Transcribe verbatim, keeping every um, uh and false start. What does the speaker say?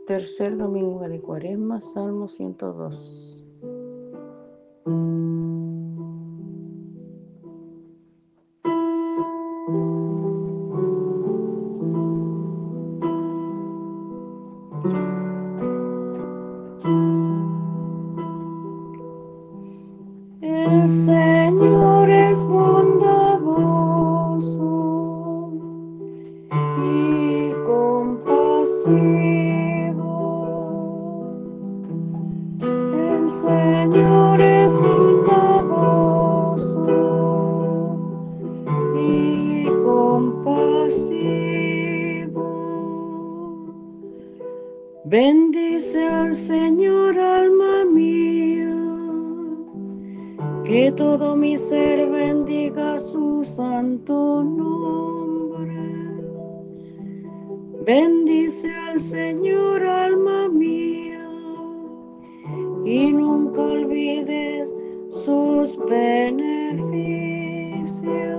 Tercer domingo de Cuaresma, Salmo ciento dos. El Señor es bondadoso y compasivo. El Señor es bondadoso y compasivo. Bendice al Señor, alma mía. Que todo mi ser bendiga su santo nombre. Bendice al Señor, alma mía, y nunca olvides sus beneficios.